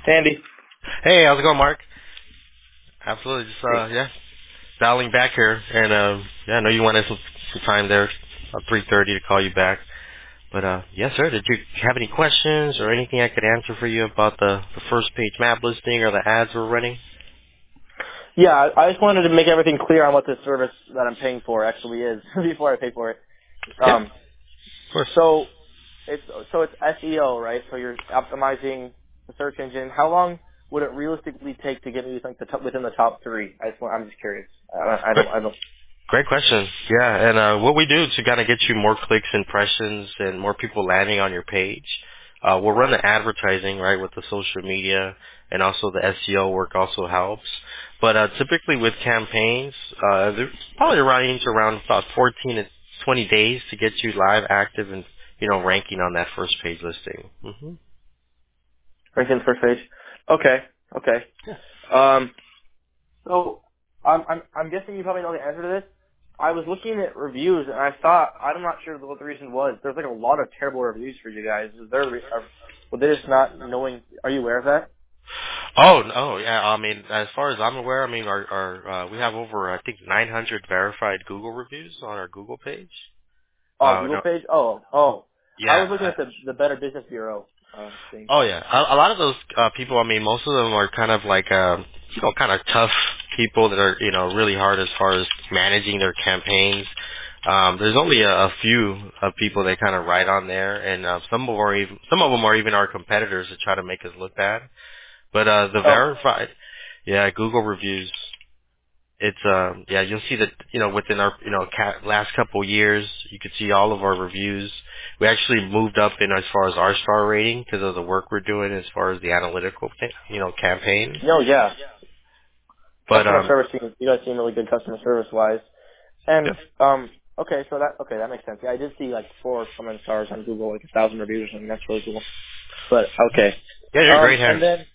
Andy. Hey, how's it going, Mark? Absolutely, just Hey. dialing back here, and I know you wanted some time there, 3:30 to call you back. But yes, sir. Did you have any questions or anything I could answer for you about the first page map listing or the ads we're running? Yeah, I just wanted to make everything clear on what the service that I'm paying for actually is before I pay for it. Yeah, Um, of course. so it's SEO, right? So you're optimizing the search engine. How long would it realistically take to get me within the top three? I'm just curious. I don't. Great question. Yeah, and what we do to kind of get you more clicks, impressions, and more people landing on your page, we'll run the advertising, right, with the social media, and also the SEO work also helps. But typically with campaigns, they're probably range around about 14 to 20 days to get you live, active, and ranking on that first page listing. Right in the first page. Okay. Okay. Um, So I'm guessing you probably know the answer to this. I was looking at reviews and I thought I'm not sure what the reason was. There's like a lot of terrible reviews for you guys. Is there? Were they just not knowing? Are you aware of that? Oh, no, yeah. I mean, as far as I'm aware, I mean, our we have over I think 900 verified Google reviews on our Google page. Oh, Google No, page. Oh. I was looking yeah. at the Better Business Bureau thing. Oh yeah, a lot of those people. I mean, most of them are kind of like kind of tough people that are really hard as far as managing their campaigns. There's only a few people that kind of write on there, and some of them are even our competitors that try to make us look bad. But the Oh, verified, yeah, Google reviews. It's you'll see that within our last couple of years, you could see all of our reviews. We actually moved up in as far as our star rating because of the work we're doing as far as the analytical campaigns. no, yeah. But Customer service seems you guys seem really good customer service wise. And yeah, okay, so that makes sense. Yeah, I did see like 4 stars on Google, like 1,000 reviews or something. That's really cool. But okay. yeah, you're in great And hands. then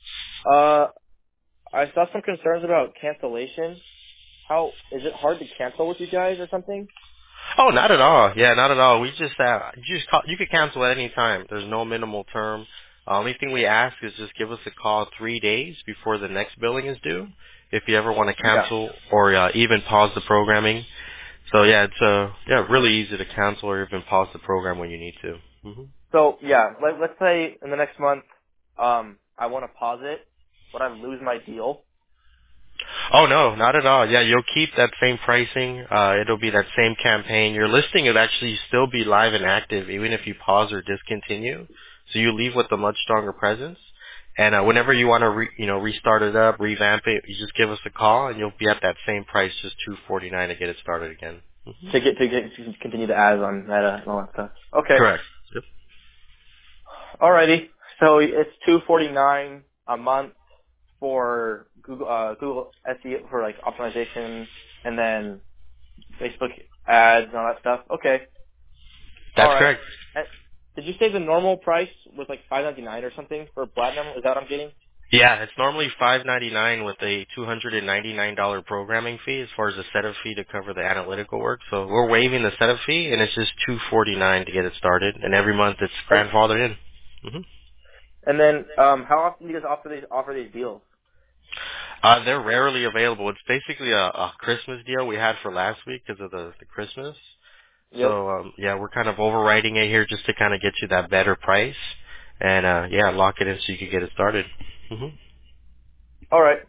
I saw some concerns about cancellation. How is it hard to cancel with you guys or something? Oh, not at all. Yeah, not at all. We just you could cancel at any time. There's no minimal term. Only thing we ask is just give us a call 3 days before the next billing is due. If you ever want to Yeah. cancel or even pause the programming. So yeah, it's really easy to cancel or even pause the program when you need to. So yeah, let's say in the next month, I want to pause it, but I lose my deal. Oh no, not at all. Yeah, you'll keep that same pricing. It'll be that same campaign. Your listing will actually still be live and active even if you pause or discontinue. So you leave with a much stronger presence. And whenever you want to restart it up, revamp it, you just give us a call and you'll be at that same price, just $249 to get it started again. To continue the ads on Meta and all that stuff. Okay. Correct. Yep. Alrighty. So it's $249 a month for Google SEO for like optimization, and then Facebook ads and all that stuff. Okay. All That's right. correct. And did you say the normal price was like $5.99 or something for platinum? Is that what I'm getting? Yeah, it's normally $5.99 with a $299 programming fee as far as the setup fee to cover the analytical work. So we're waiving the setup fee, and it's just $249 to get it started. And every month it's And grandfathered in. hmm and then how often do you guys offer these deals? They're rarely available. It's basically a Christmas deal we had for last week because of the Christmas. Yep. So yeah, we're kind of overriding it here just to kind of get you that better price, and yeah, lock it in so you can get it started. All right.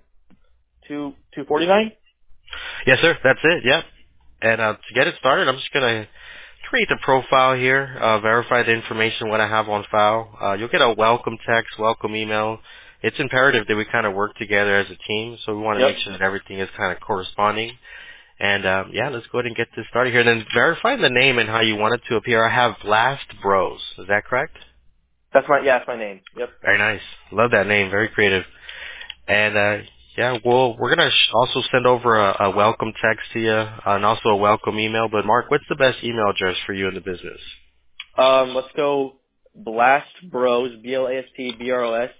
$249. Yes, sir. That's it. Yep. And to get it started, I'm just gonna create the profile here, verify the information what I have on file. You'll get a welcome text, welcome email. It's imperative that we kind of work together as a team, so we want to Yep. make sure that everything is kind of corresponding. And yeah, let's go ahead and get this started here. Then verify the name and how you want it to appear. I have Blast Bros. Is that correct? That's my name. Yep. Very nice. Love that name. Very creative. And yeah, we're gonna also send over a welcome text to you and also a welcome email. But Mark, what's the best email address for you in the business? Let's go Blast Bros, BLASTBROS,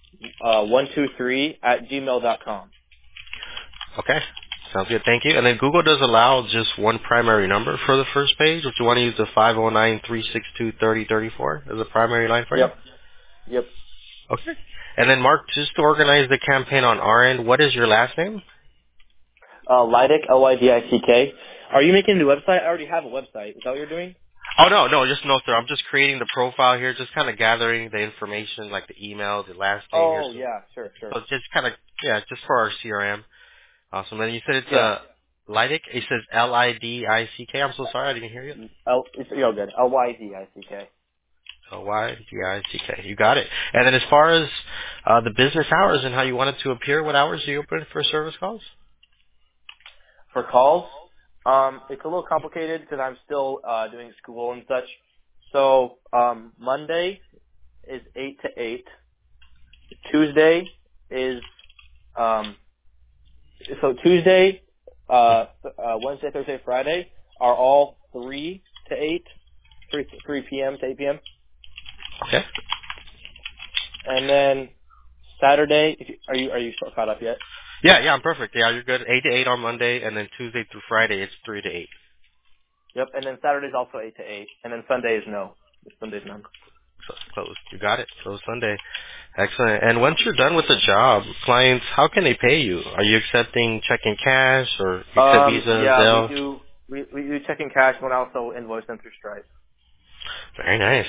123 at gmail.com. Okay, sounds good. Thank you. And then Google does allow just one primary number for the first page. If you want to use the 509-362-3034 as a primary line for you. Yep. Yep. Okay. And then Mark, just to organize the campaign on our end, what is your last name? Lydick, Lydick. Are you making a new website? I already have a website. Is that what you're doing? Oh no, just no sir. I'm just creating the profile here, just kind of gathering the information, like the email, the last name here. Oh, yeah, sure, So sure. just kind of just for our CRM. Awesome. And you said it's Yeah. Lidick. It says Lidick. I'm so sorry, I didn't hear you. It's real good. Lydick. Lidick. You got it. And then as far as the business hours and how you want it to appear, what hours do you open for service calls? For calls, it's a little complicated because I'm still doing school and such. So Monday is 8 to 8. Tuesday is um, Tuesday, Wednesday, Thursday, Friday are all 3 to 8, 3 p.m. to 8 p.m. Okay. And then Saturday, are you still caught up yet? Yeah, I'm perfect. Yeah, you're good. 8 to 8 on Monday, and then Tuesday through Friday, it's 3 to 8. Yep. And then Saturday's also 8 to 8. And then Sunday is no. Sunday's none. So it's closed. You got it. Closed Sunday. Excellent. And once you're done with the job, clients, how can they pay you? Are you accepting check and cash, or you accept Visa, Yeah, we Zelle? do. We do checking cash and also invoice them through Stripe. Very nice.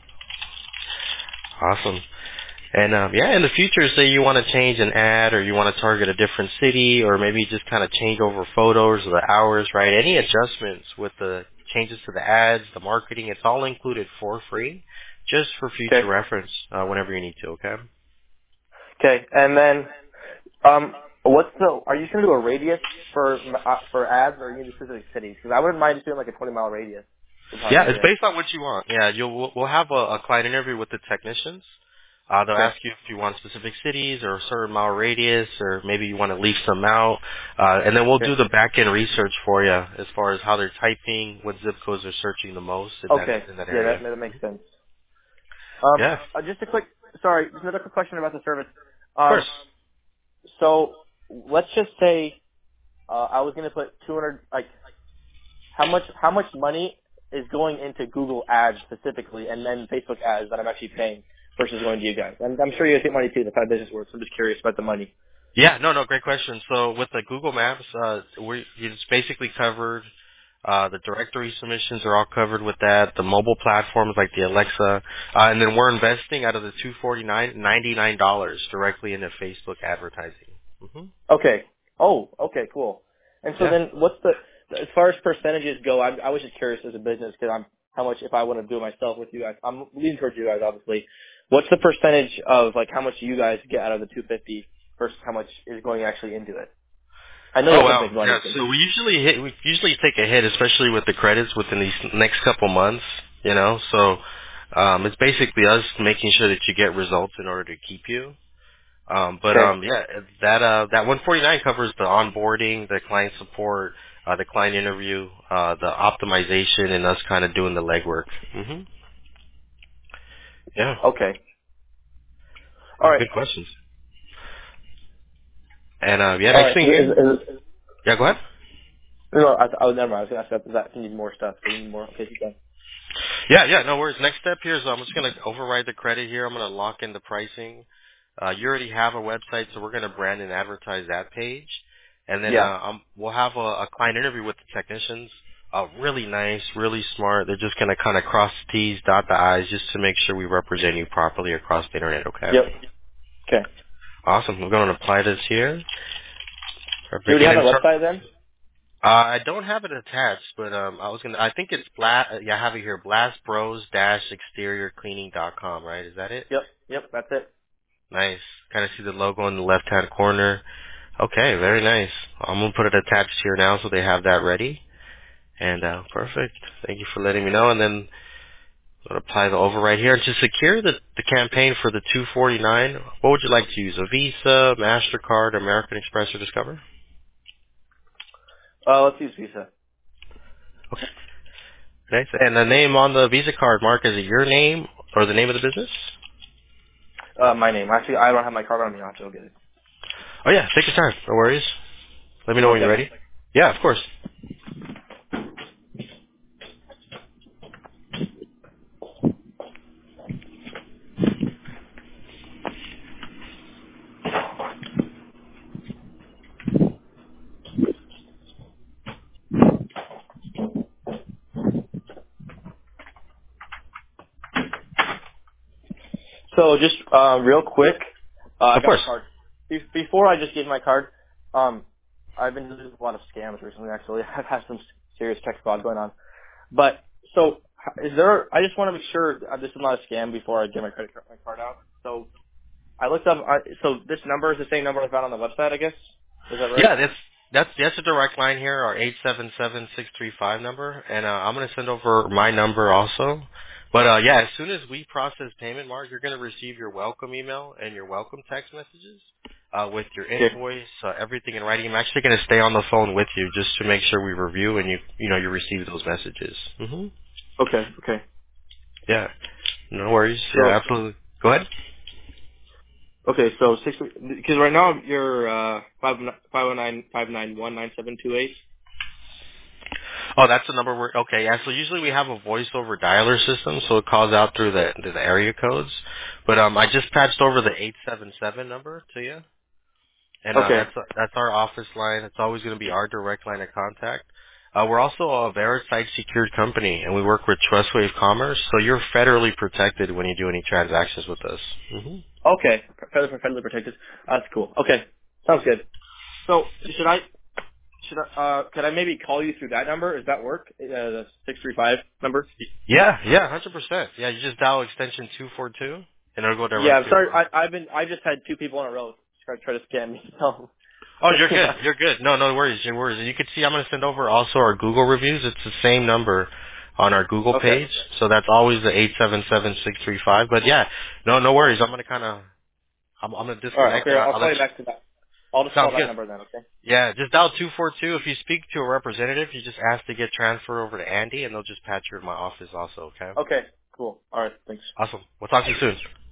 Awesome. And in the future, say you want to change an ad or you want to target a different city or maybe just kind of change over photos or the hours, right? Any adjustments with the changes to the ads, the marketing, it's all included for free, just for future Okay. reference whenever you need to, okay? Okay. And then, are you just gonna do a radius for ads, or are you gonna do specific cities? Because I wouldn't mind just doing like a 20-mile radius. Would probably Yeah, be it's good. based on what you want. Yeah, we'll have a client interview with the technicians. They'll Okay. ask you if you want specific cities or a certain mile radius, or maybe you want to leave some out, and then we'll Okay. do the back end research for you as far as how they're typing, what zip codes they're searching the most Okay. in that Yeah, area. that makes sense. Yeah, of Just another quick question about the service. course. So let's just say I was gonna put 200. Like, how much money is going into Google Ads specifically, and then Facebook ads that I'm actually paying versus going to you guys? I'm sure you guys get money too. That's how business works. I'm just curious about the money. Yeah, no, great question. So with the Google Maps, it's basically covered. The directory submissions are all covered with that. The mobile platforms like the Alexa, and then we're investing out of the $249 directly into Facebook advertising. Hmm. Okay. Oh, okay, cool. And so Yeah. then, what's as far as percentages go? I was just curious as a business because how much if I want to do it myself with you guys. I'm leaning towards you guys, obviously. What's the percentage of like how much you guys get out of the 250 versus how much is going actually into it? I know you Oh guys wow. make money. Yeah. So we usually take a hit, especially with the credits within these next couple months. You know, so it's basically us making sure that you get results in order to keep you. Okay. That 149 covers the onboarding, the client support, the client interview, the optimization, and us kind of doing the legwork. Hmm. Yeah. Okay. All right. Good questions. And All next right. thing here. Yeah, go ahead. No, I was never mind. I was going to ask about that. You need more stuff. So you need more. Okay, keep going. Yeah, no worries. Next step here is I'm just going to override the credit here. I'm going to lock in the pricing. You already have a website, so we're going to brand and advertise that page. And then Yeah. we'll have a client interview with the technicians. Really nice, really smart. They're just going to kind of cross the T's, dot the I's, just to make sure we represent you properly across the internet, okay? Yep. Okay. Awesome. We're going to apply this here. Do you Perfect. already And have in my website then? I don't have it attached, but I think it's I have it here, blastbros-exteriorcleaning.com, right? Is that it? Yep. Yep. That's it. Nice. Kind of see the logo in the left-hand corner. Okay, very nice. I'm going to put it attached here now so they have that ready. And perfect. Thank you for letting me know. And then I'm going to apply the override here. To secure the campaign for the 249, what would you like to use? A Visa, MasterCard, American Express, or Discover? Let's use Visa. Okay. Nice. And the name on the Visa card, Mark, is it your name or the name of the business? My name. Actually, I don't have my card on me. I'll have to go get it. Oh, yeah. Take your time. No worries. Let me Give me know one when you're second. ready. Yeah, of course. So just real quick, I Of got my course. card. Before I just gave my card, I've been doing a lot of scams recently. Actually, I've had some serious check fraud going on. But so is there? I just want to make sure this is not a scam before I get my card out. So I looked up. So this number is the same number I found on the website. I guess is that right? Yeah, that's a direct line here, our 877-635 number, and I'm gonna send over my number also. But yeah, as soon as we process payment, Mark, you're gonna receive your welcome email and your welcome text messages with your Okay. invoice, everything in writing. I'm actually gonna stay on the phone with you just to make sure we review and you receive those messages. Okay. Okay. Yeah, no worries. Yeah, So absolutely. Go ahead. okay. So because right now you're 509-591-9728. Oh, that's the number we're okay. Yeah, so usually we have a voice over dialer system, so it calls out through the area codes. But I just patched over the 877 number to you, and Okay. that's our office line. It's always going to be our direct line of contact. We're also a Verisign secured company, and we work with TrustWave Commerce, so you're federally protected when you do any transactions with us. Okay. Federally protected. That's cool. Okay. Sounds good. So could I maybe call you through that number? Does that work? The 635 number? Yeah, 100%. Yeah, you just dial extension 242, and it'll go Yeah, I'm directly sorry. over. I just had two people in a row try to scam me. So Oh, you're good. yeah. You're good. No worries. No worries. You can see I'm going to send over also our Google reviews. It's the same number on our Google Okay. page. So that's always the 877-635. But yeah, no worries. I'm going to I'm going to All right. I'll disconnect and figure. I'll I'll call let you you. back to that. I'll just call Sounds that good. number then. Okay. Yeah, just dial 242. If you speak to a representative, you just ask to get transferred over to Andy and they'll just patch you in my office also, okay? Okay. Cool. All right. Thanks. Awesome. We'll talk to you soon.